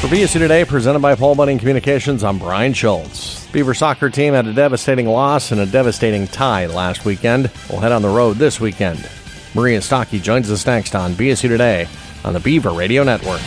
BSU Today, presented by Paul Bunyan Communications, I'm Brian Schultz. Beaver soccer team had a devastating loss and a devastating tie last weekend. We'll head on the road this weekend. Maria Stockey joins us next on BSU Today on the Beaver Radio Network.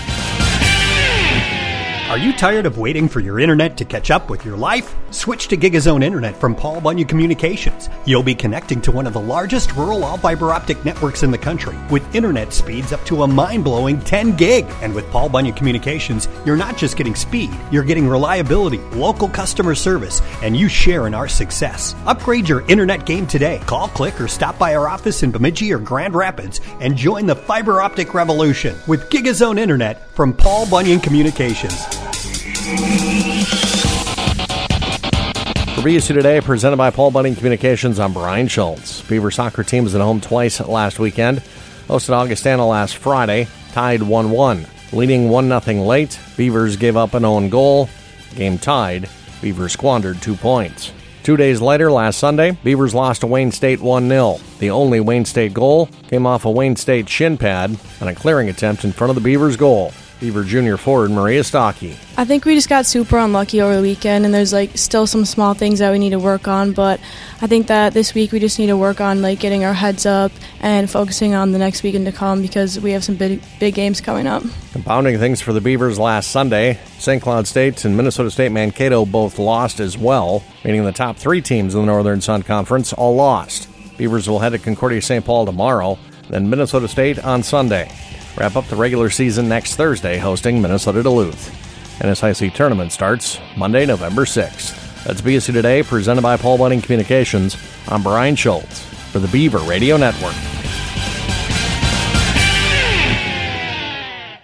Are you tired of waiting for your internet to catch up with your life? Switch to GigaZone Internet from Paul Bunyan Communications. You'll be connecting to one of the largest rural all-fiber optic networks in the country with internet speeds up to a mind-blowing 10 gig. And with Paul Bunyan Communications, you're not just getting speed, you're getting reliability, local customer service, and you share in our success. Upgrade your internet game today. Call, click, or stop by our office in Bemidji or Grand Rapids and join the fiber optic revolution with GigaZone Internet from Paul Bunyan Communications. For BSU Today, presented by Paul Bunyan Communications, I'm Brian Schultz. Beaver soccer team was at home twice last weekend. Hosted Augustana last Friday, tied 1-1. Leading 1-0 late, Beavers gave up an own goal. Game tied, Beavers squandered 2 points. 2 days later, last Sunday, Beavers lost to Wayne State 1-0. The only Wayne State goal came off a Wayne State shin pad on a clearing attempt in front of the Beavers' goal. Beaver junior forward Maria Stockey. I think we just got super unlucky over the weekend, and there's still some small things that we need to work on, but I think that this week we just need to work on getting our heads up and focusing on the next weekend to come because we have some big games coming up. Compounding things for the Beavers last Sunday, St. Cloud State and Minnesota State Mankato both lost as well, meaning the top 3 teams in the Northern Sun Conference all lost. Beavers will head to Concordia St. Paul tomorrow, then Minnesota State on Sunday. Wrap up the regular season next Thursday, hosting Minnesota Duluth. NSIC tournament starts Monday, November 6th. That's BSU Today, presented by Paul Bunyan Communications. I'm Brian Schultz for the Beaver Radio Network.